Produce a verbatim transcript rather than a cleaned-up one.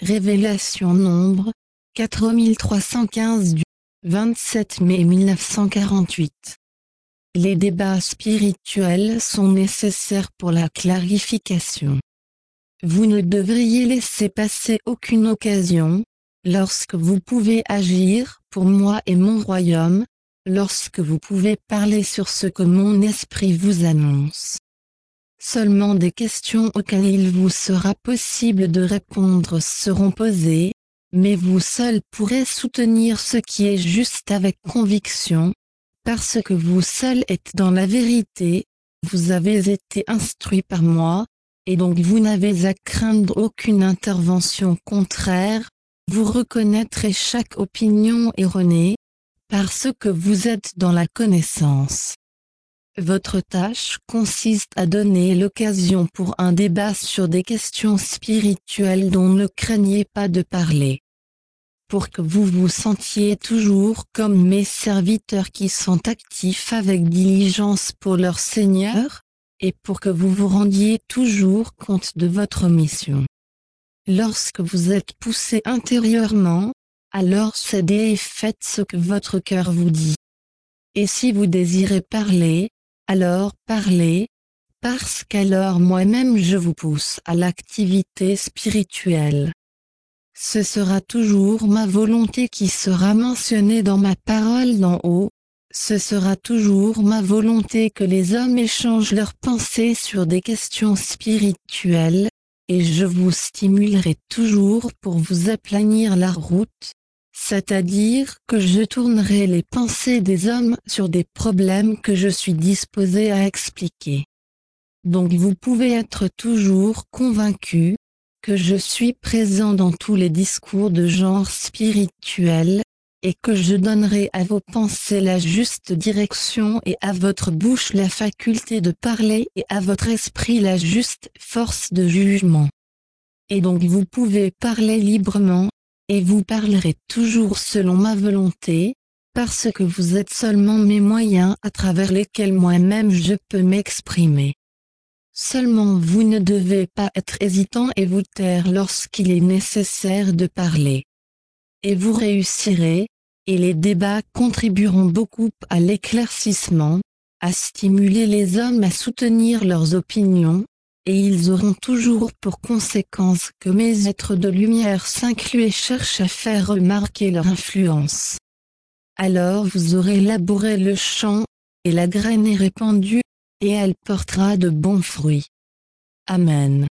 Révélation nombre quatre mille trois cent quinze du vingt-sept mai mille neuf cent quarante-huit. Les débats spirituels sont nécessaires pour la clarification. Vous ne devriez laisser passer aucune occasion, lorsque vous pouvez agir pour moi et mon royaume, lorsque vous pouvez parler sur ce que mon esprit vous annonce. Seulement des questions auxquelles il vous sera possible de répondre seront posées, mais vous seul pourrez soutenir ce qui est juste avec conviction, parce que vous seul êtes dans la vérité, vous avez été instruit par moi, et donc vous n'avez à craindre aucune intervention contraire, vous reconnaîtrez chaque opinion erronée, parce que vous êtes dans la connaissance. Votre tâche consiste à donner l'occasion pour un débat sur des questions spirituelles dont ne craignez pas de parler. Pour que vous vous sentiez toujours comme mes serviteurs qui sont actifs avec diligence pour leur Seigneur, et pour que vous vous rendiez toujours compte de votre mission. Lorsque vous êtes poussé intérieurement, alors cédez et faites ce que votre cœur vous dit. Et si vous désirez parler, alors parlez, parce qu'alors moi-même je vous pousse à l'activité spirituelle. Ce sera toujours ma volonté qui sera mentionnée dans ma parole d'en haut, ce sera toujours ma volonté que les hommes échangent leurs pensées sur des questions spirituelles, et je vous stimulerai toujours pour vous aplanir la route, c'est-à-dire que je tournerai les pensées des hommes sur des problèmes que je suis disposé à expliquer. Donc vous pouvez être toujours convaincu que je suis présent dans tous les discours de genre spirituel, et que je donnerai à vos pensées la juste direction et à votre bouche la faculté de parler et à votre esprit la juste force de jugement. Et donc vous pouvez parler librement, et vous parlerez toujours selon ma volonté, parce que vous êtes seulement mes moyens à travers lesquels moi-même je peux m'exprimer. Seulement vous ne devez pas être hésitant et vous taire lorsqu'il est nécessaire de parler. Et vous réussirez, et les débats contribueront beaucoup à l'éclaircissement, à stimuler les hommes à soutenir leurs opinions, et ils auront toujours pour conséquence que mes êtres de lumière s'incluent et cherchent à faire remarquer leur influence. Alors vous aurez labouré le champ, et la graine est répandue, et elle portera de bons fruits. Amen.